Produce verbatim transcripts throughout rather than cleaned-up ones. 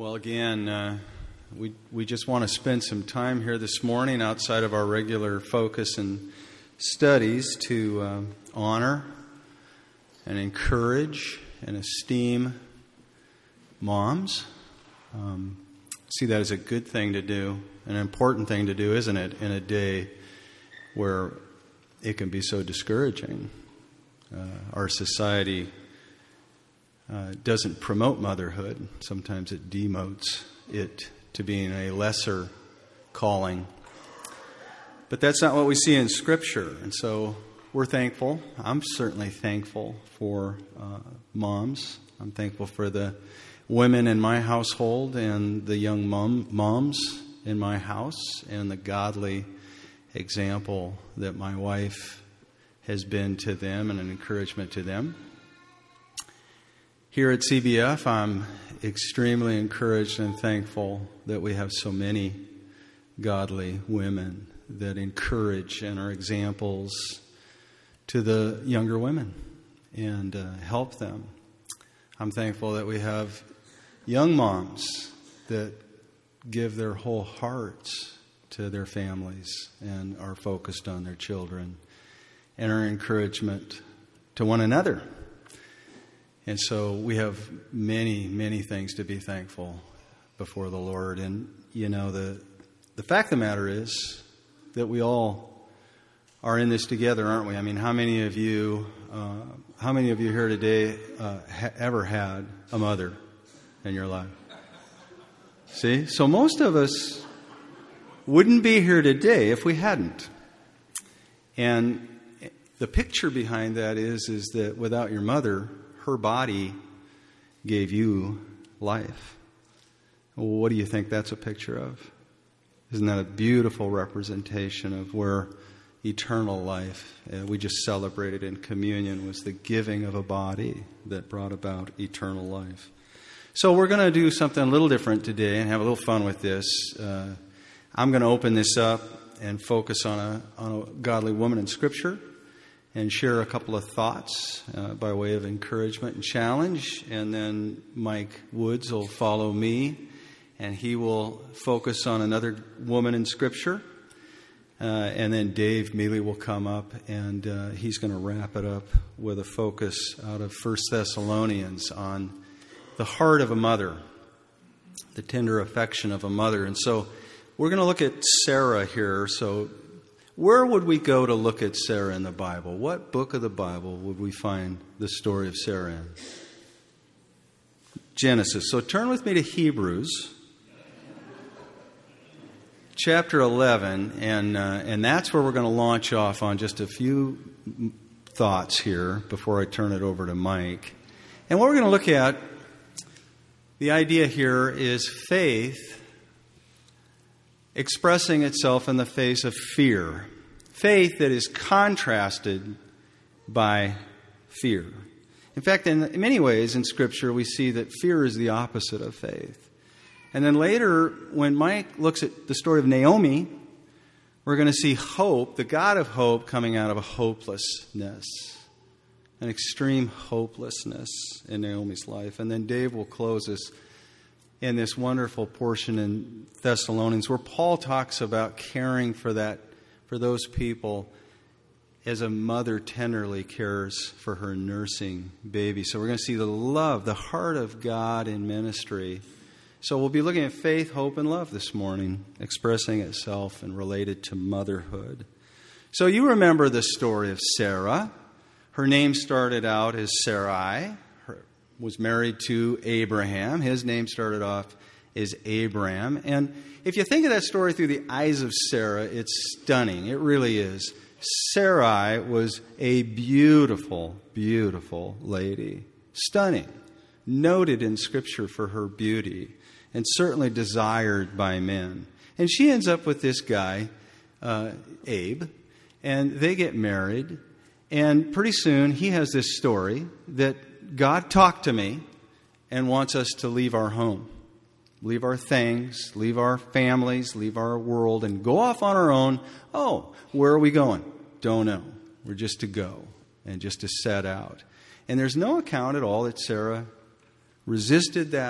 Well, again, uh, we we just want to spend some time here this morning outside of our regular focus and studies to uh, honor and encourage and esteem moms. Um, see that as a good thing to do, an important thing to do, isn't it, in a day where it can be so discouraging. Uh, our society Uh, doesn't promote motherhood. Sometimes it demotes it to being a lesser calling. But that's not what we see in Scripture. And so we're thankful. I'm certainly thankful for uh, moms. I'm thankful for the women in my household and the young mom, moms in my house and the godly example that my wife has been to them and an encouragement to them. Here at C B F, I'm extremely encouraged and thankful that we have so many godly women that encourage and are examples to the younger women and uh, help them. I'm thankful that we have young moms that give their whole hearts to their families and are focused on their children and are encouragement to one another. And so we have many, many things to be thankful before the Lord. And, you know, the the fact of the matter is that we all are in this together, aren't we? I mean, how many of you, uh, how many of you here today uh, ha- ever had a mother in your life? See? So most of us wouldn't be here today if we hadn't. And the picture behind that is, is that without your mother, her body gave you life. Well, what do you think that's a picture of? Isn't that a beautiful representation of where eternal life, uh, we just celebrated in communion, was the giving of a body that brought about eternal life. So we're going to do something a little different today and have a little fun with this. Uh, I'm going to open this up and focus on a, on a godly woman in Scripture, and share a couple of thoughts uh, by way of encouragement and challenge. And then Mike Woods will follow me, and he will focus on another woman in Scripture. Uh, and then Dave Mealy will come up, and uh, he's going to wrap it up with a focus out of First Thessalonians on the heart of a mother, the tender affection of a mother. And so we're going to look at Sarah here. So where would we go to look at Sarah in the Bible? What book of the Bible would we find the story of Sarah in? Genesis. So turn with me to Hebrews, chapter eleven, and uh, and that's where we're going to launch off on just a few thoughts here before I turn it over to Mike. And what we're going to look at, the idea here is faith expressing itself in the face of fear. Faith that is contrasted by fear. In fact, in many ways in Scripture, we see that fear is the opposite of faith. And then later, when Mike looks at the story of Naomi, we're going to see hope, the God of hope, coming out of a hopelessness, an extreme hopelessness in Naomi's life. And then Dave will close us in this wonderful portion in Thessalonians where Paul talks about caring for that, for those people as a mother tenderly cares for her nursing baby. So we're going to see the love, the heart of God in ministry. So we'll be looking at faith, hope, and love this morning, expressing itself and related to motherhood. So you remember the story of Sarah. Her name started out as Sarai. Was married to Abraham. His name started off as Abram. And if you think of that story through the eyes of Sarah, it's stunning. It really is. Sarai was a beautiful, beautiful lady. Stunning. Noted in Scripture for her beauty. And certainly desired by men. And she ends up with this guy, uh, Abe. And they get married. And pretty soon he has this story that God talked to me and wants us to leave our home, leave our things, leave our families, leave our world, and go off on our own. Oh, where are we going? Don't know. We're just to go and just to set out. And there's no account at all that Sarah resisted that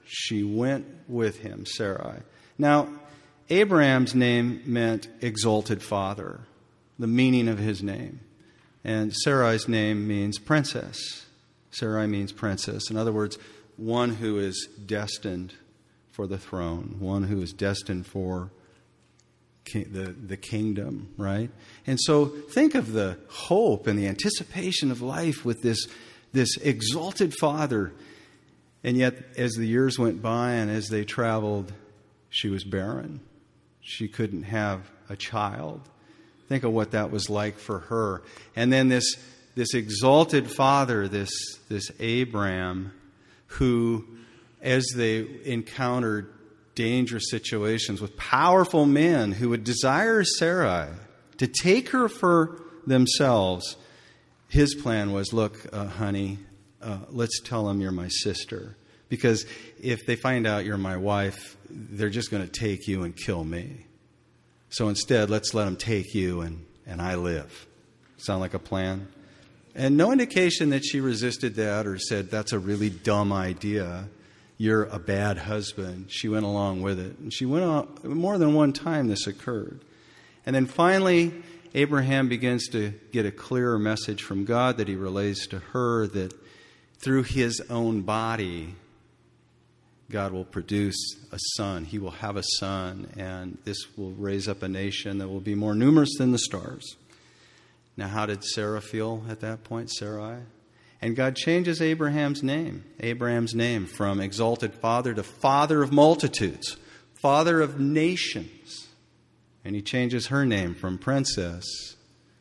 She went with him, Sarai. Now, Abraham's name meant exalted father, the meaning of his name. And Sarai's name means princess. Sarai means princess. In other words, one who is destined for the throne, one who is destined for ki- the, the kingdom, right? And so think of the hope and the anticipation of life with this, this exalted father. And yet, as the years went by and as they traveled, she was barren. She couldn't have a child. Think of what that was like for her. And then this, this exalted father, this, this Abraham, who, as they encountered dangerous situations with powerful men who would desire Sarai to take her for themselves, his plan was, look, uh, honey, uh, let's tell them you're my sister. Because if they find out you're my wife, they're just going to take you and kill me. So instead, let's let them take you and, and I live. Sound like a plan? And no indication that she resisted that or said, that's a really dumb idea. You're a bad husband. She went along with it. And she went on, more than one time this occurred. And then finally, Abraham begins to get a clearer message from God that he relays to her, that through his own body, God will produce a son. He will have a son, and this will raise up a nation that will be more numerous than the stars. Now, how did Sarah feel at that point, Sarai? And God changes Abraham's name, Abraham's name from exalted father to father of multitudes, father of nations. And he changes her name from princess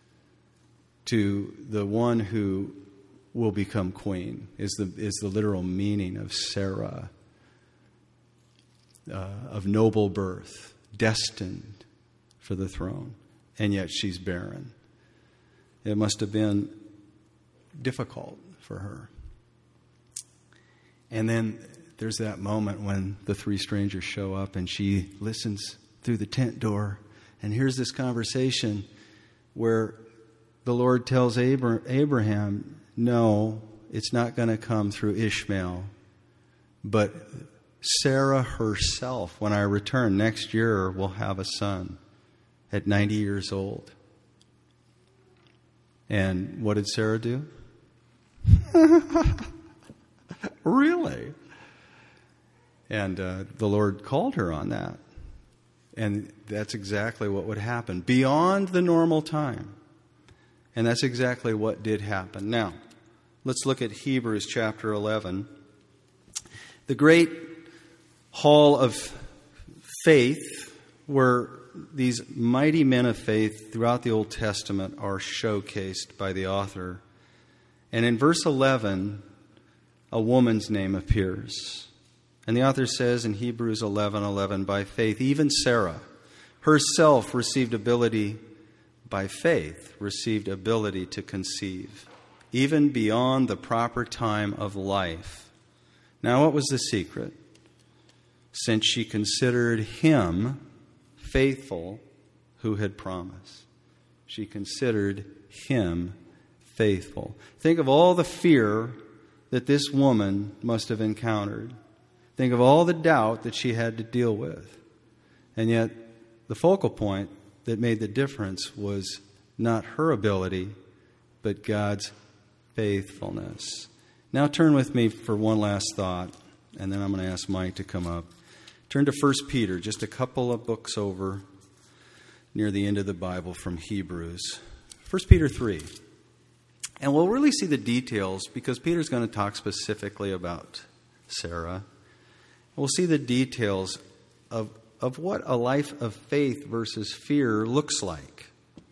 to the one who will become queen, is the, is the literal meaning of Sarah. Uh, of noble birth, destined for the throne, and yet she's barren. It must have been difficult for her. And then there's that moment when the three strangers show up and she listens through the tent door, and here's this conversation where the Lord tells Abra- Abraham, no, it's not going to come through Ishmael, but Sarah herself, when I return next year, will have a son at ninety years old. And what did Sarah do? Really? And uh, the Lord called her on that. And that's exactly what would happen, beyond the normal time. And that's exactly what did happen. Now, let's look at Hebrews chapter eleven. The great hall of faith, where these mighty men of faith throughout the Old Testament are showcased by the author. And in verse eleven, a woman's name appears. And the author says in Hebrews eleven eleven, by faith, even Sarah herself received ability, by faith, received ability to conceive, even beyond the proper time of life. Now, what was the secret? Since she considered him faithful who had promised. She considered him faithful. Think of all the fear that this woman must have encountered. Think of all the doubt that she had to deal with. And yet, the focal point that made the difference was not her ability, but God's faithfulness. Now turn with me for one last thought, and then I'm going to ask Mike to come up. Turn to First Peter, just a couple of books over, near the end of the Bible from Hebrews. First Peter three. And we'll really see the details, because Peter's going to talk specifically about Sarah. We'll see the details of, of what a life of faith versus fear looks like.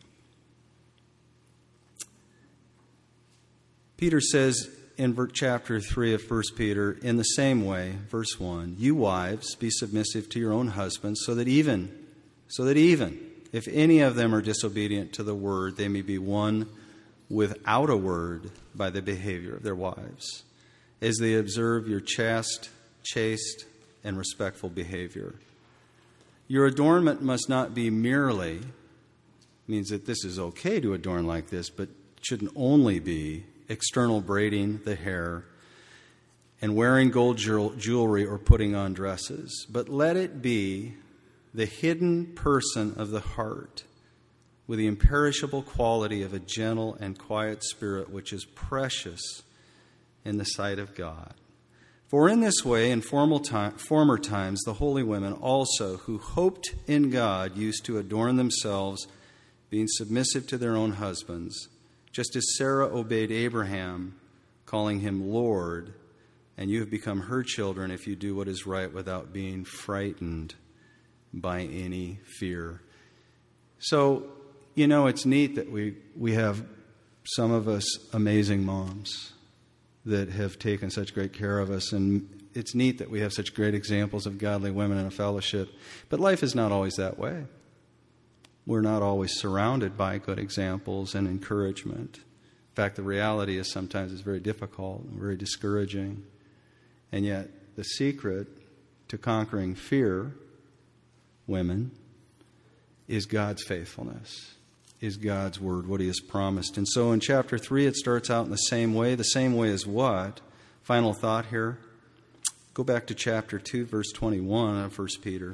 Peter says in chapter three of First Peter, in the same way, verse one, you wives, be submissive to your own husbands, so that even, so that even if any of them are disobedient to the word, they may be won without a word by the behavior of their wives, as they observe your chaste, chaste, and respectful behavior. Your adornment must not be merely, means that this is okay to adorn like this, but shouldn't only be external braiding the hair and wearing gold jewelry or putting on dresses, but let it be the hidden person of the heart, with the imperishable quality of a gentle and quiet spirit, which is precious in the sight of God. For in this way, in formal time, former times, the holy women also, who hoped in God, used to adorn themselves, being submissive to their own husbands, just as Sarah obeyed Abraham, calling him Lord, and you have become her children if you do what is right without being frightened by any fear. So, you know, it's neat that we, we have some of us amazing moms that have taken such great care of us, and it's neat that we have such great examples of godly women in a fellowship. But life is not always that way. We're not always surrounded by good examples and encouragement. In fact, the reality is sometimes it's very difficult and very discouraging. And yet, the secret to conquering fear, women, is God's faithfulness, is God's word, what he has promised. And so in chapter three, it starts out in the same way. The same way as what? Final thought here. Go back to chapter two, verse twenty-one of First Peter.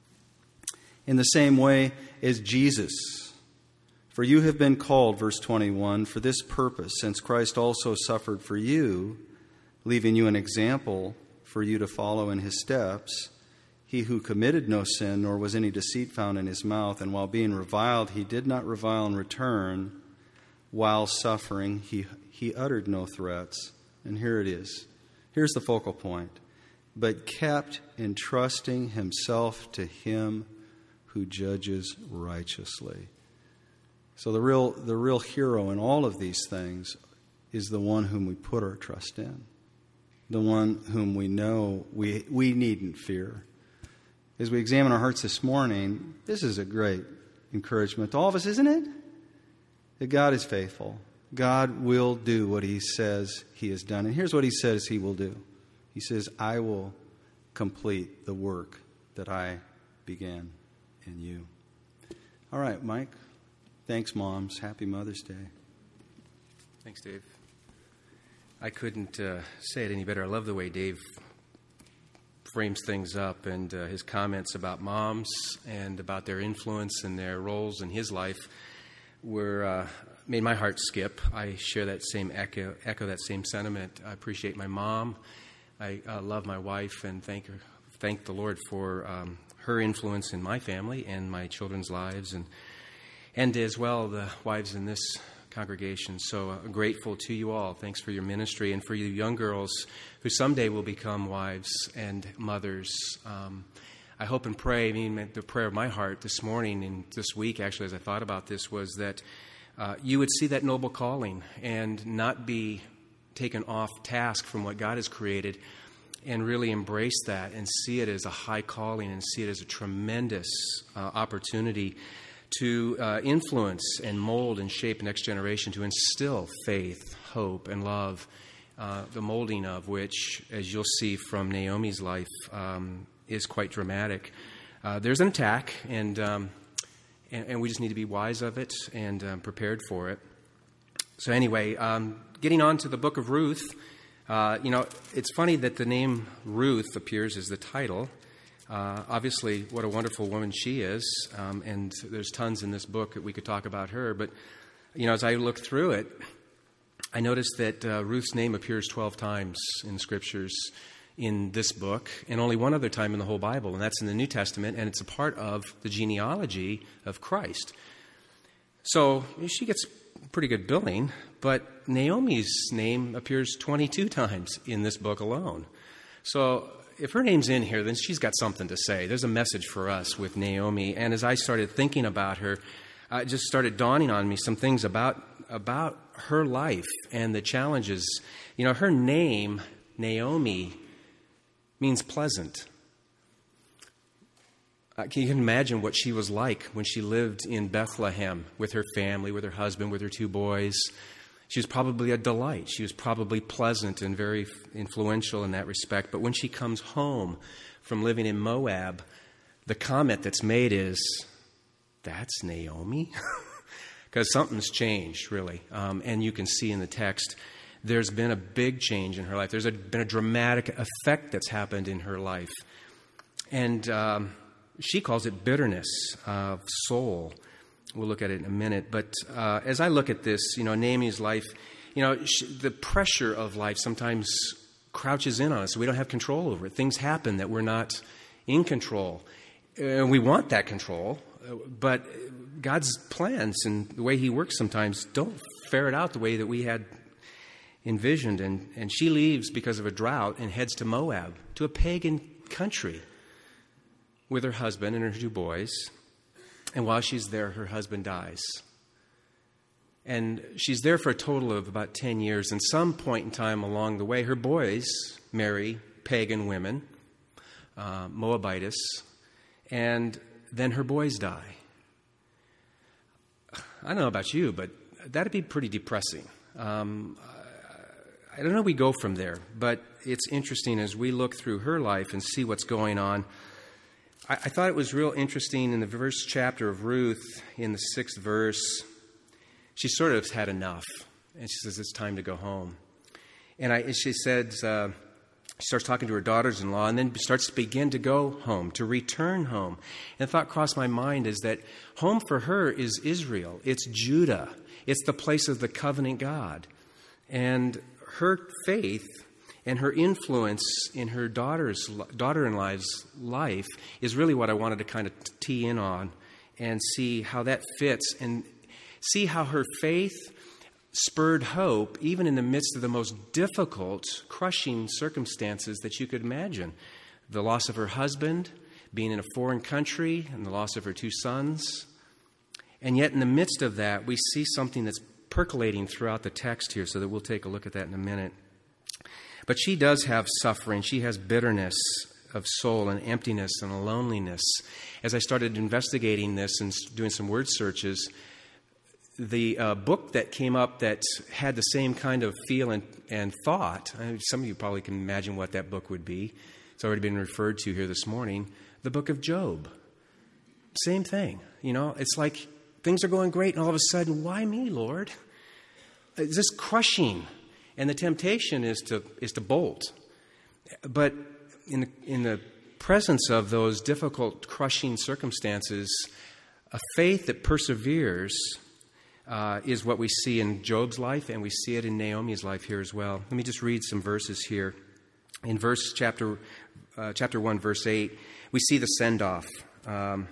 In the same way as Jesus. For you have been called, verse twenty-one, for this purpose, since Christ also suffered for you, leaving you an example for you to follow in his steps. He who committed no sin, nor was any deceit found in his mouth, and while being reviled, he did not revile in return. While suffering, he, he uttered no threats. And here it is. Here's the focal point. But kept entrusting himself to him who judges righteously. So the real, the real hero in all of these things is the one whom we put our trust in. The one whom we know we, we needn't fear. As we examine our hearts this morning, this is a great encouragement to all of us, isn't it? That God is faithful. God will do what he says he has done. And here's what he says he will do. He says, I will complete the work that I began in you. All right, Mike. Thanks, moms. Happy Mother's Day. Thanks, Dave. I couldn't uh, say it any better. I love the way Dave frames things up, and uh, his comments about moms and about their influence and their roles in his life were uh, made my heart skip. I share that same echo, echo that same sentiment. I appreciate my mom. I uh, love my wife, and thank her, thank the Lord for um, her influence in my family and my children's lives, and and as well the wives in this congregation. So uh, grateful to you all. Thanks for your ministry, and for you young girls who someday will become wives and mothers. Um, I hope and pray, I mean, the prayer of my heart this morning and this week, actually, as I thought about this, was that uh, you would see that noble calling and not be taken off task from what God has created, and really embrace that and see it as a high calling and see it as a tremendous uh, opportunity to uh, influence and mold and shape the next generation, to instill faith, hope, and love, uh, the molding of which, as you'll see from Naomi's life, um, is quite dramatic. Uh, there's an attack, and, um, and and we just need to be wise of it and um, prepared for it. So anyway, um, getting on to the book of Ruth, uh, you know, it's funny that the name Ruth appears as the title. Uh, obviously, what a wonderful woman she is, um, and there's tons in this book that we could talk about her. But, you know, as I look through it, I noticed that uh, Ruth's name appears twelve times in the Scriptures in this book, and only one other time in the whole Bible, and that's in the New Testament, and it's a part of the genealogy of Christ. So she gets pretty good billing, but Naomi's name appears twenty-two times in this book alone. So if her name's in here, then she's got something to say. There's a message for us with Naomi. And as I started thinking about her, it just started dawning on me some things about about her life and the challenges. You know, her name, Naomi, means pleasant. Uh, can you imagine what she was like when she lived in Bethlehem with her family, with her husband, with her two boys? She was probably a delight. She was probably pleasant and very influential in that respect. But when she comes home from living in Moab, the comment that's made is, that's Naomi? Because something's changed, really. Um, and you can see in the text there's been a big change in her life. There's a, been a dramatic effect that's happened in her life. And um, she calls it bitterness of soul. We'll look at it in a minute. But uh, as I look at this, you know, Naomi's life, you know, she, the pressure of life sometimes crouches in on us. We don't have control over it. Things happen that we're not in control. And we want that control, but God's plans and the way he works sometimes don't ferret out the way that we had envisioned. And, and she leaves because of a drought and heads to Moab, to a pagan country, with her husband and her two boys. And while she's there, her husband dies. And she's there for a total of about ten years. And some point in time along the way, her boys marry pagan women, uh, Moabites, and then her boys die. I don't know about you, but that'd be pretty depressing. Um, I don't know we go from there, but it's interesting as we look through her life and see what's going on. I, I thought it was real interesting in the first chapter of Ruth, in the sixth verse. She sort of had enough, and she says, it's time to go home. And, I, and she says, uh, she starts talking to her daughters-in-law, and then starts to begin to go home, to return home. And the thought crossed my mind is that home for her is Israel. It's Judah. It's the place of the covenant God. And her faith and her influence in her daughter's daughter-in-law's life is really what I wanted to kind of tee in on and see how that fits, and see how her faith spurred hope even in the midst of the most difficult, crushing circumstances that you could imagine. The loss of her husband, being in a foreign country, and the loss of her two sons. And yet in the midst of that, we see something that's percolating throughout the text here, so that we'll take a look at that in a minute. But she does have suffering. She has bitterness of soul and emptiness and a loneliness. As I started investigating this and doing some word searches, the uh, book that came up that had the same kind of feel and, and thought, I mean, some of you probably can imagine what that book would be. It's already been referred to here this morning. The book of Job. Same thing. You know, it's like things are going great, and all of a sudden, why me, Lord? It's just crushing. And the temptation is to is to bolt. But in the, in the presence of those difficult, crushing circumstances, a faith that perseveres uh, is what we see in Job's life, and we see it in Naomi's life here as well. Let me just read some verses here. In verse chapter uh, chapter one, verse eight, we see the send-off. Um,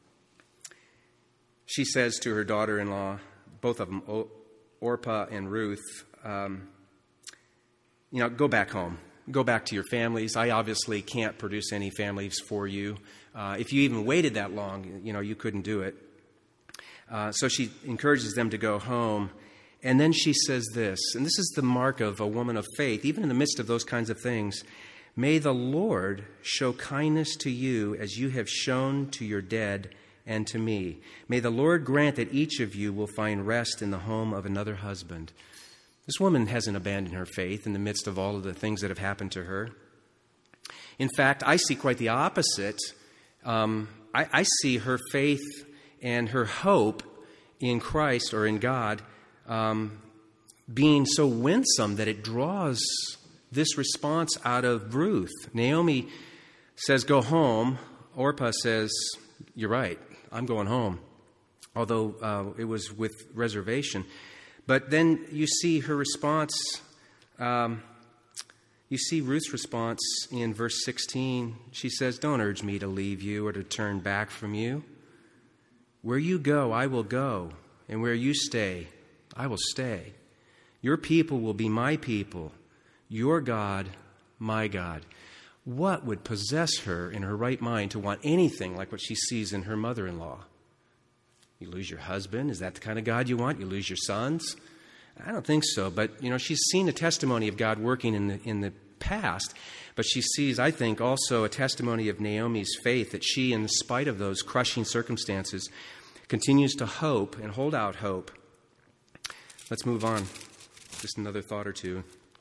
she says to her daughter-in-law, both of them, Orpah and Ruth, um, you know, go back home. Go back to your families. I obviously can't produce any families for you. Uh, if you even waited that long, you know, you couldn't do it. Uh, so she encourages them to go home. And then she says this, and this is the mark of a woman of faith, even in the midst of those kinds of things. May the Lord show kindness to you as you have shown to your dead and to me. May the Lord grant that each of you will find rest in the home of another husband. This woman hasn't abandoned her faith in the midst of all of the things that have happened to her. In fact, I see quite the opposite. Um, I, I see her faith and her hope in Christ or in God um, being so winsome that it draws this response out of Ruth. Naomi says, go home. Orpah says, you're right, I'm going home. Although uh, it was with reservation. But then you see her response, um, you see Ruth's response in verse sixteen. She says, don't urge me to leave you or to turn back from you. Where you go, I will go, and where you stay, I will stay. Your people will be my people, your God, my God. What would possess her in her right mind to want anything like what she sees in her mother-in-law? You lose your husband? Is that the kind of God you want? You lose your sons? I don't think so. But, you know, she's seen a testimony of God working in the in the past. But she sees, I think, also a testimony of Naomi's faith that she, in spite of those crushing circumstances, continues to hope and hold out hope. Let's move on. Just another thought or two.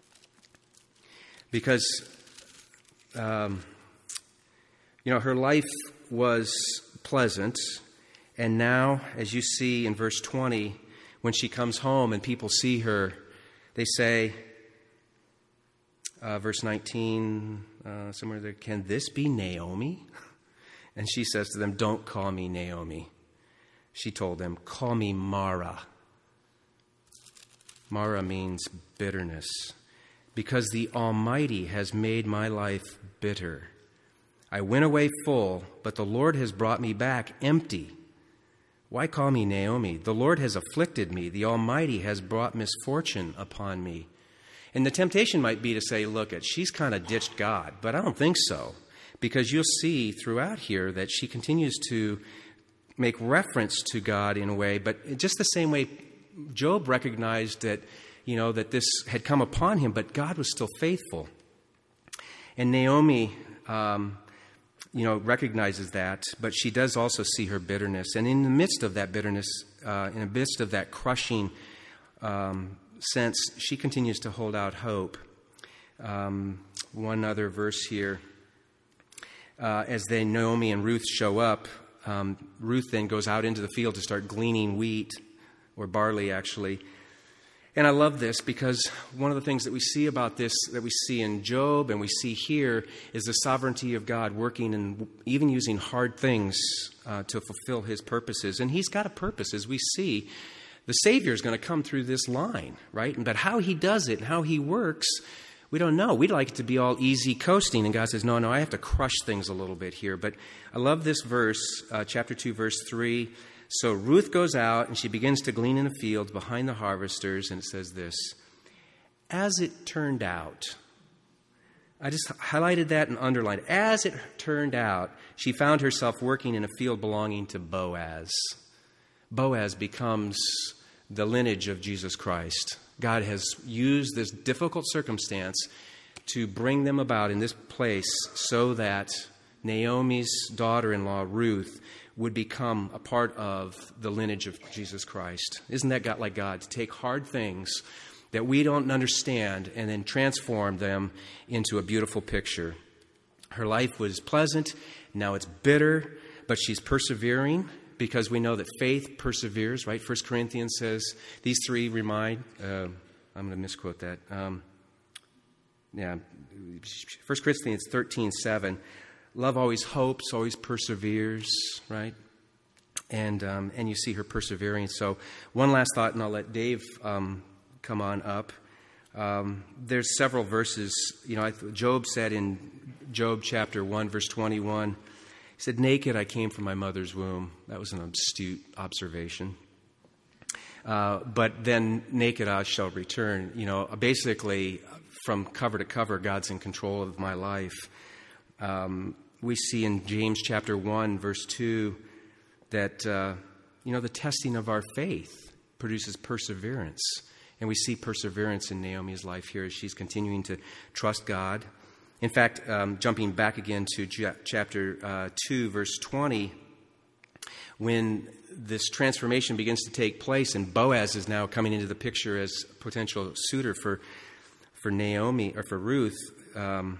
Because, um, you know, her life was pleasant. And now, as you see in verse twenty, when she comes home and people see her, they say, uh, verse nineteen, uh, somewhere there, can this be Naomi? And she says to them, don't call me Naomi. She told them, call me Mara. Mara means bitterness, because the Almighty has made my life bitter. I went away full, but the Lord has brought me back empty. Why call me Naomi? The Lord has afflicted me. The Almighty has brought misfortune upon me. And the temptation might be to say, look, she's kind of ditched God, but I don't think so, because you'll see throughout here that she continues to make reference to God in a way, but just the same way Job recognized that, you know, that this had come upon him, but God was still faithful. And Naomi, um, you know, recognizes that, but she does also see her bitterness. And in the midst of that bitterness, uh, in the midst of that crushing um, sense, she continues to hold out hope. Um, one other verse here. Uh, as they, Naomi and Ruth show up, um, Ruth then goes out into the field to start gleaning wheat, or barley, actually. And I love this because one of the things that we see about this, that we see in Job and we see here, is the sovereignty of God working and even using hard things uh, to fulfill his purposes. And he's got a purpose, as we see. The Savior is going to come through this line, right? But how he does it and how he works, we don't know. We'd like it to be all easy coasting. And God says, no, no, I have to crush things a little bit here. But I love this verse, uh, chapter two, verse three. So Ruth goes out and she begins to glean in the fields behind the harvesters. And it says this, as it turned out, I just highlighted that and underlined, as it turned out, she found herself working in a field belonging to Boaz. Boaz becomes the lineage of Jesus Christ. God has used this difficult circumstance to bring them about in this place so that Naomi's daughter-in-law, Ruth, would become a part of the lineage of Jesus Christ. Isn't that God, like God, to take hard things that we don't understand and then transform them into a beautiful picture? Her life was pleasant, now it's bitter, but she's persevering because we know that faith perseveres, right? First Corinthians says, these three remind, uh, I'm going to misquote that. Um, yeah, First Corinthians thirteen seven. Love always hopes, always perseveres, right? And um, and you see her persevering. So one last thought, and I'll let Dave um, come on up. Um, there's several verses. You know, I, Job said in Job chapter one, verse twenty-one, he said, naked I came from my mother's womb. That was an astute observation. Uh, but then naked I shall return. You know, basically from cover to cover, God's in control of my life. Um, we see in James chapter one, verse two, that, uh, you know, the testing of our faith produces perseverance. And we see perseverance in Naomi's life here as she's continuing to trust God. In fact, um, jumping back again to j- chapter uh, two, verse twenty, when this transformation begins to take place and Boaz is now coming into the picture as a potential suitor for, for Naomi, or for Ruth, um,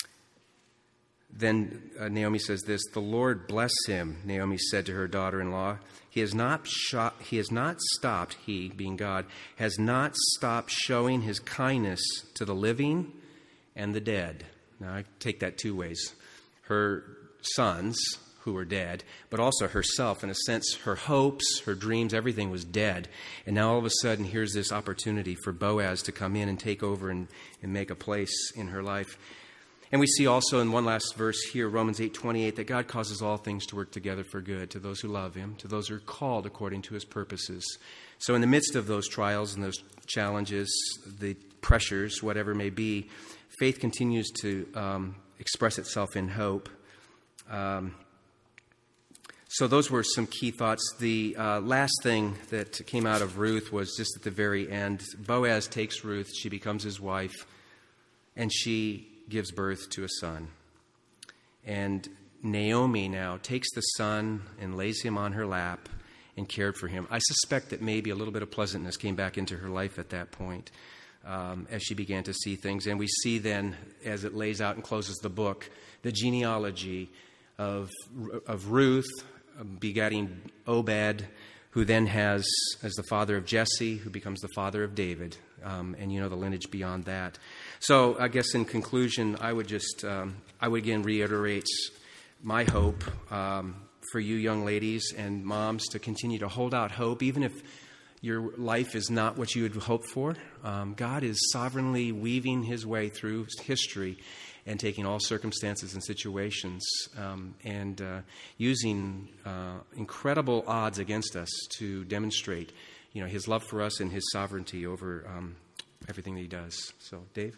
Then uh, Naomi says this, the Lord bless him, Naomi said to her daughter-in-law. He has not shot, he has not stopped, he, being God, has not stopped showing his kindness to the living and the dead. Now, I take that two ways. Her sons, who were dead, but also herself. In a sense, her hopes, her dreams, everything was dead. And now all of a sudden, here's this opportunity for Boaz to come in and take over and, and make a place in her life. And we see also in one last verse here, Romans eight twenty-eight, that God causes all things to work together for good to those who love him, to those who are called according to his purposes. So in the midst of those trials and those challenges, the pressures, whatever it may be, faith continues to um, express itself in hope. Um, so those were some key thoughts. The uh, last thing that came out of Ruth was just at the very end. Boaz takes Ruth, she becomes his wife, and she gives birth to a son. And Naomi now takes the son and lays him on her lap and cared for him. I suspect that maybe a little bit of pleasantness came back into her life at that point um, as she began to see things. And we see then, as it lays out and closes the book, the genealogy of, of Ruth begetting Obed, who then has, as the father of Jesse, who becomes the father of David, um, and you know the lineage beyond that. So I guess in conclusion, I would just, um, I would again reiterate my hope um, for you young ladies and moms to continue to hold out hope, even if your life is not what you had hoped for. Um, God is sovereignly weaving his way through history and taking all circumstances and situations um, and uh, using uh, incredible odds against us to demonstrate, you know, his love for us and his sovereignty over um, everything that he does. So, Dave?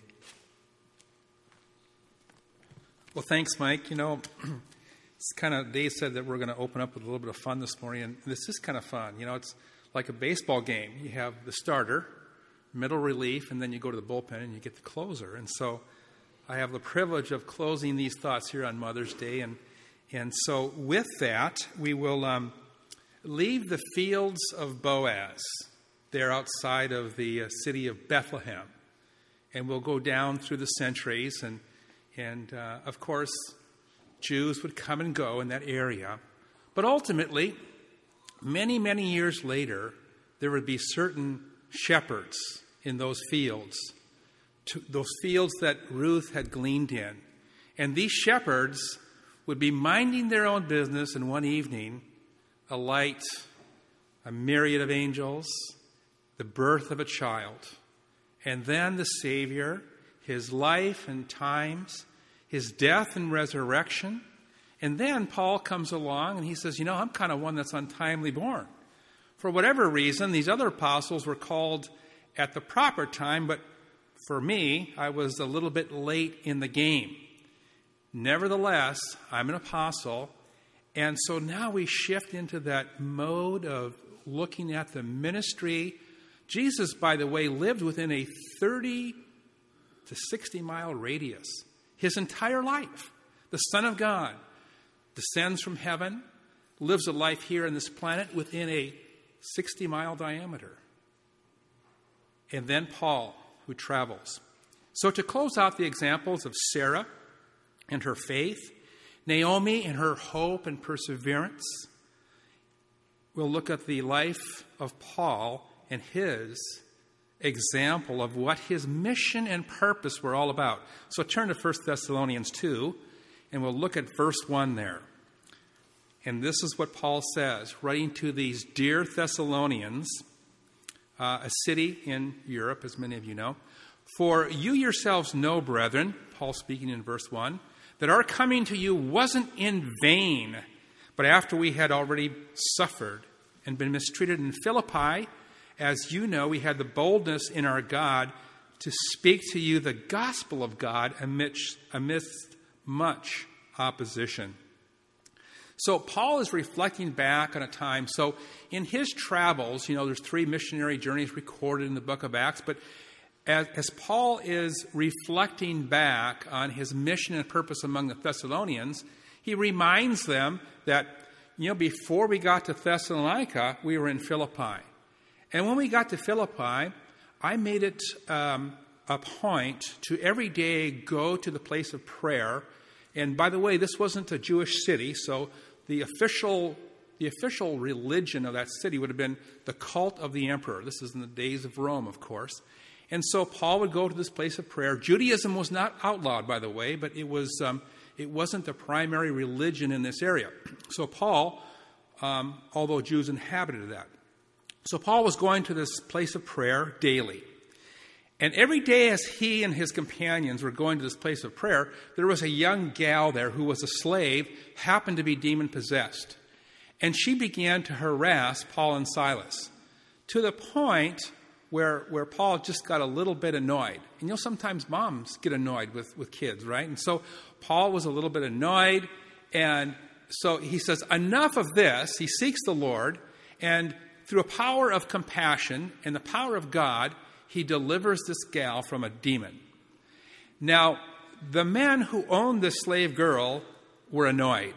Well, thanks, Mike. You know, it's kind of, Dave said that we're going to open up with a little bit of fun this morning, and this is kind of fun. You know, it's like a baseball game. You have the starter, middle relief, and then you go to the bullpen and you get the closer. And so I have the privilege of closing these thoughts here on Mother's Day. And and so with that, we will um, leave the fields of Boaz there outside of the uh, city of Bethlehem. And we'll go down through the centuries. And, and uh, of course, Jews would come and go in that area. But ultimately, many, many years later, there would be certain shepherds in those fields, to those fields that Ruth had gleaned in. And these shepherds would be minding their own business, and one evening, a light, a myriad of angels, the birth of a child, and then the Savior, his life and times, his death and resurrection. And then Paul comes along and he says, you know, I'm kind of one that's untimely born. For whatever reason, these other apostles were called at the proper time, but for me, I was a little bit late in the game. Nevertheless, I'm an apostle, and so now we shift into that mode of looking at the ministry. Jesus, by the way, lived within a thirty to sixty mile radius his entire life. The Son of God descends from heaven, lives a life here on this planet within a sixty mile diameter. And then Paul, who travels. So to close out the examples of Sarah and her faith, Naomi and her hope and perseverance, we'll look at the life of Paul and his example of what his mission and purpose were all about. So turn to First Thessalonians two, and we'll look at verse one there. And this is what Paul says, writing to these dear Thessalonians, uh, a city in Europe, as many of you know. For you yourselves know, brethren, Paul speaking in verse one, that our coming to you wasn't in vain, but after we had already suffered and been mistreated in Philippi, as you know, we had the boldness in our God to speak to you the gospel of God amidst, amidst much opposition. So Paul is reflecting back on a time. So in his travels, you know, there's three missionary journeys recorded in the book of Acts. But as, as Paul is reflecting back on his mission and purpose among the Thessalonians, he reminds them that, you know, before we got to Thessalonica, we were in Philippi. And when we got to Philippi, I made it um, a point to every day go to the place of prayer. And by the way, this wasn't a Jewish city, so the official the official religion of that city would have been the cult of the emperor. This is in the days of Rome, of course. And so Paul would go to this place of prayer. Judaism was not outlawed, by the way, but it was um, it wasn't the primary religion in this area. So Paul, um, although Jews inhabited that. So Paul was going to this place of prayer daily. And every day as he and his companions were going to this place of prayer, there was a young gal there who was a slave, happened to be demon-possessed. And she began to harass Paul and Silas to the point where, where Paul just got a little bit annoyed. And you know, sometimes moms get annoyed with, with kids, right? And so Paul was a little bit annoyed. And so he says, enough of this. He seeks the Lord, and through a power of compassion and the power of God, he delivers this gal from a demon. Now, the men who owned this slave girl were annoyed.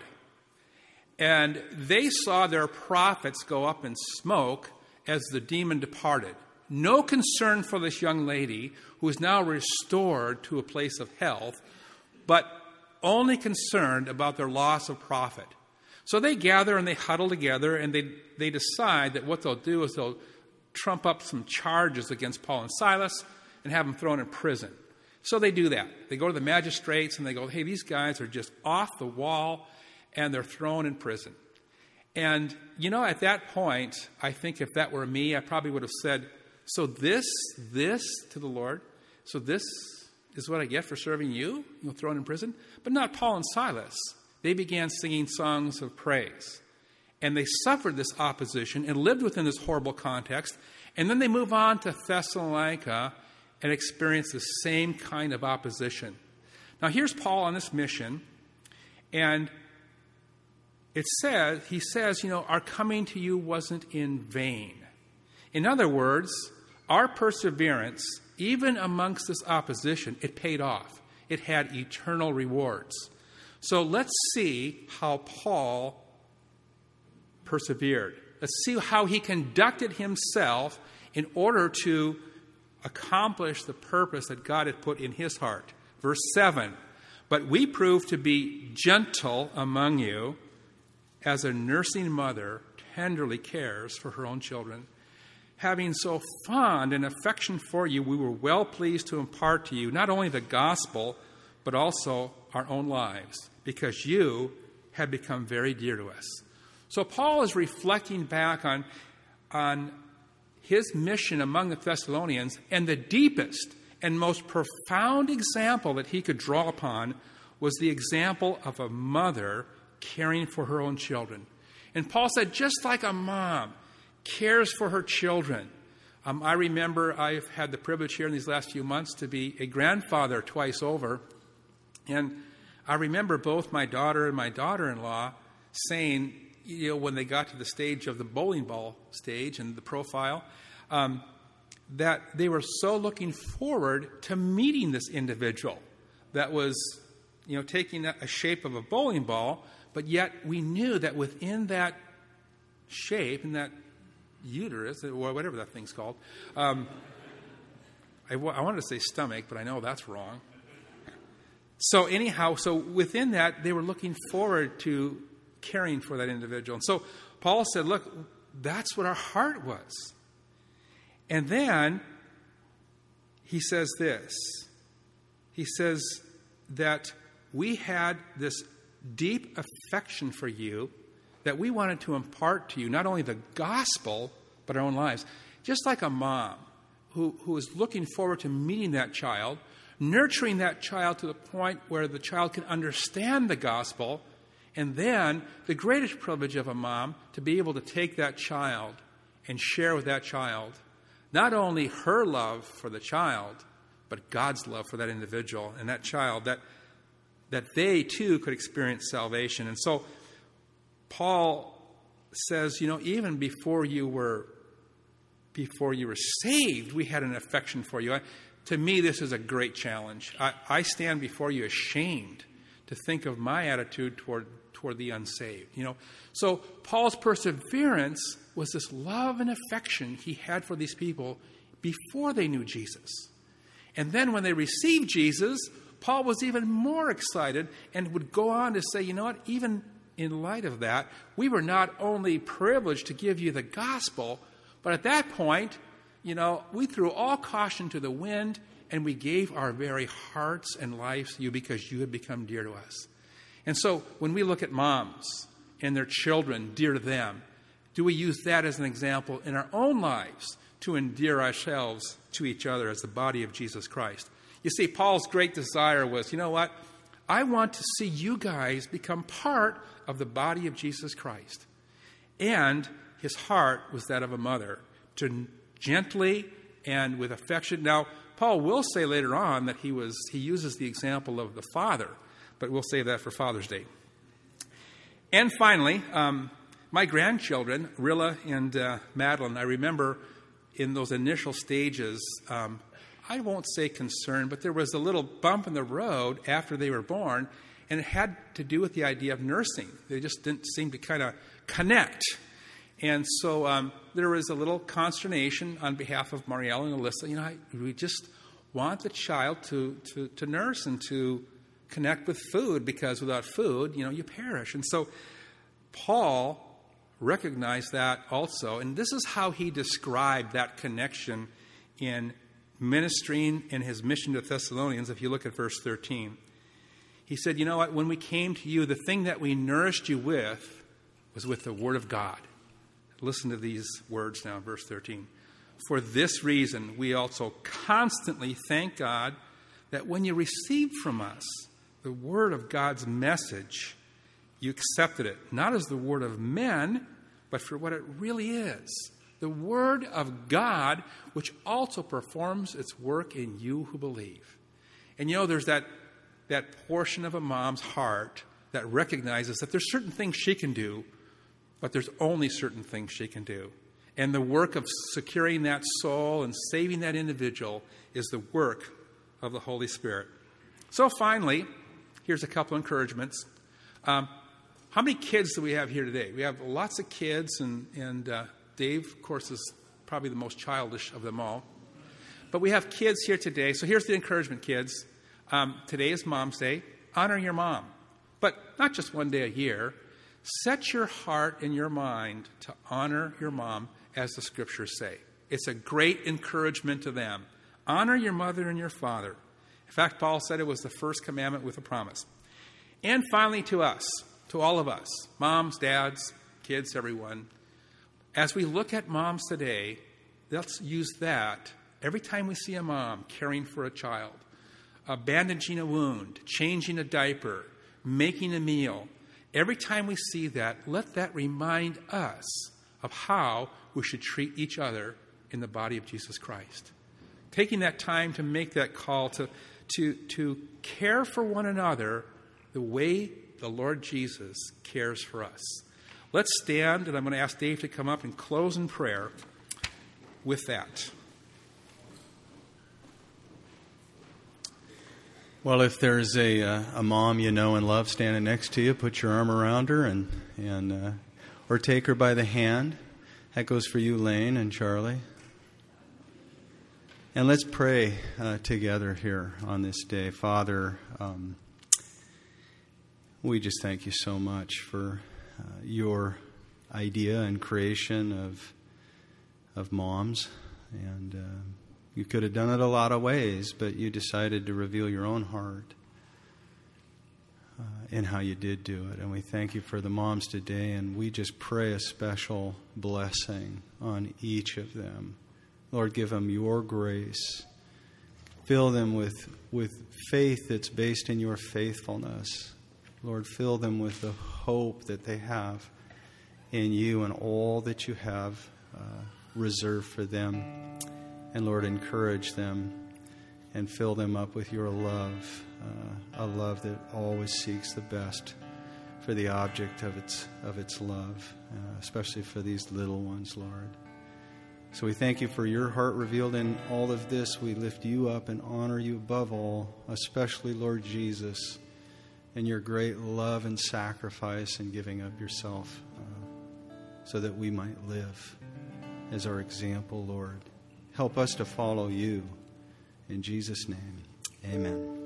And they saw their profits go up in smoke as the demon departed. No concern for this young lady who is now restored to a place of health, but only concerned about their loss of profit. So they gather and they huddle together, and they, they decide that what they'll do is they'll trump up some charges against Paul and Silas and have them thrown in prison. So they do that. They go to the magistrates and they go, hey, these guys are just off the wall, and they're thrown in prison. And, you know, at that point, I think if that were me, I probably would have said, so this, this to the Lord, so this is what I get for serving you, you know, thrown in prison? But not Paul and Silas. They began singing songs of praise. And they suffered this opposition and lived within this horrible context. And then they move on to Thessalonica and experience the same kind of opposition. Now, here's Paul on this mission, and it says, he says, you know, our coming to you wasn't in vain. In other words, our perseverance, even amongst this opposition, it paid off. It had eternal rewards. So let's see how Paul persevered. Let's see how he conducted himself in order to accomplish the purpose that God had put in his heart. Verse seven, but we prove to be gentle among you, as a nursing mother tenderly cares for her own children. Having so fond an affection for you, we were well pleased to impart to you not only the gospel, but also our own lives, because you have become very dear to us. So Paul is reflecting back on, on his mission among the Thessalonians, and the deepest and most profound example that he could draw upon was the example of a mother caring for her own children. And Paul said, just like a mom cares for her children. Um, I remember I've had the privilege here in these last few months to be a grandfather twice over. And I remember both my daughter and my daughter-in-law saying, you know, when they got to the stage of the bowling ball stage and the profile, um, that they were so looking forward to meeting this individual that was, you know, taking a shape of a bowling ball, but yet we knew that within that shape, in that uterus, or whatever that thing's called, um, I, w- I wanted to say stomach, but I know that's wrong. So anyhow, so within that, they were looking forward to caring for that individual. And so Paul said, look, that's what our heart was. And then he says this. He says that we had this deep affection for you that we wanted to impart to you, not only the gospel, but our own lives. Just like a mom who, who is looking forward to meeting that child, nurturing that child to the point where the child can understand the gospel, and then the greatest privilege of a mom to be able to take that child and share with that child not only her love for the child, but God's love for that individual and that child, that that they too could experience salvation. And so Paul says, you know, even before you were before you were saved, we had an affection for you. I, to me, this is a great challenge. I, I stand before you ashamed to think of my attitude toward toward the unsaved. You know, so Paul's perseverance was this love and affection he had for these people before they knew Jesus. And then when they received Jesus, Paul was even more excited and would go on to say, you know what, even in light of that, we were not only privileged to give you the gospel, but at that point, you know, we threw all caution to the wind and we gave our very hearts and lives to you because you had become dear to us. And so when we look at moms and their children dear to them, do we use that as an example in our own lives to endear ourselves to each other as the body of Jesus Christ? You see, Paul's great desire was, you know what? I want to see you guys become part of the body of Jesus Christ. And his heart was that of a mother, to gently and with affection. Now, Paul will say later on that he was he uses the example of the father, but we'll save that for Father's Day. And finally, um, my grandchildren, Rilla and uh, Madeline, I remember in those initial stages, um, I won't say concern, but there was a little bump in the road after they were born, and it had to do with the idea of nursing. They just didn't seem to kind of connect. And so um, there was a little consternation on behalf of Marielle and Alyssa. You know, I, we just want the child to, to, to nurse and to connect with food, because without food, you know, you perish. And so Paul recognized that also, and this is how he described that connection in ministering in his mission to Thessalonians, if you look at verse thirteen. He said, you know what, when we came to you, the thing that we nourished you with was with the Word of God. Listen to these words now, verse thirteen. For this reason, we also constantly thank God that when you received from us the word of God's message, you accepted it, not as the word of men, but for what it really is, the word of God, which also performs its work in you who believe. And you know, there's that, that portion of a mom's heart that recognizes that there's certain things she can do, but there's only certain things she can do. And the work of securing that soul and saving that individual is the work of the Holy Spirit. So finally, here's a couple encouragements. Um, how many kids do we have here today? We have lots of kids, and, and uh, Dave, of course, is probably the most childish of them all. But we have kids here today. So here's the encouragement, kids. Um, today is Mom's Day. Honor your mom. But not just one day a year. Set your heart and your mind to honor your mom, as the Scriptures say. It's a great encouragement to them. Honor your mother and your father. In fact, Paul said it was the first commandment with a promise. And finally to us, to all of us, moms, dads, kids, everyone, as we look at moms today, let's use that every time we see a mom caring for a child, uh, bandaging a wound, changing a diaper, making a meal. Every time we see that, let that remind us of how we should treat each other in the body of Jesus Christ. Taking that time to make that call to, to, to care for one another the way the Lord Jesus cares for us. Let's stand, and I'm going to ask Dave to come up and close in prayer with that. Well, if there's a, uh, a mom you know and love standing next to you, put your arm around her and, and uh, or take her by the hand. That goes for you, Lane and Charlie. And let's pray uh, together here on this day. Father, um, we just thank you so much for uh, your idea and creation of of moms. And uh, you could have done it a lot of ways, but you decided to reveal your own heart uh, in how you did do it. And we thank you for the moms today, and we just pray a special blessing on each of them. Lord, give them your grace. Fill them with, with faith that's based in your faithfulness. Lord, fill them with the hope that they have in you and all that you have uh, reserved for them. And Lord, encourage them and fill them up with your love, uh, a love that always seeks the best for the object of its of its love, uh, especially for these little ones, Lord. So we thank you for your heart revealed in all of this. We lift you up and honor you above all, especially, Lord Jesus, in your great love and sacrifice in giving up yourself uh, so that we might live as our example, Lord. Help us to follow you. In Jesus' name, amen.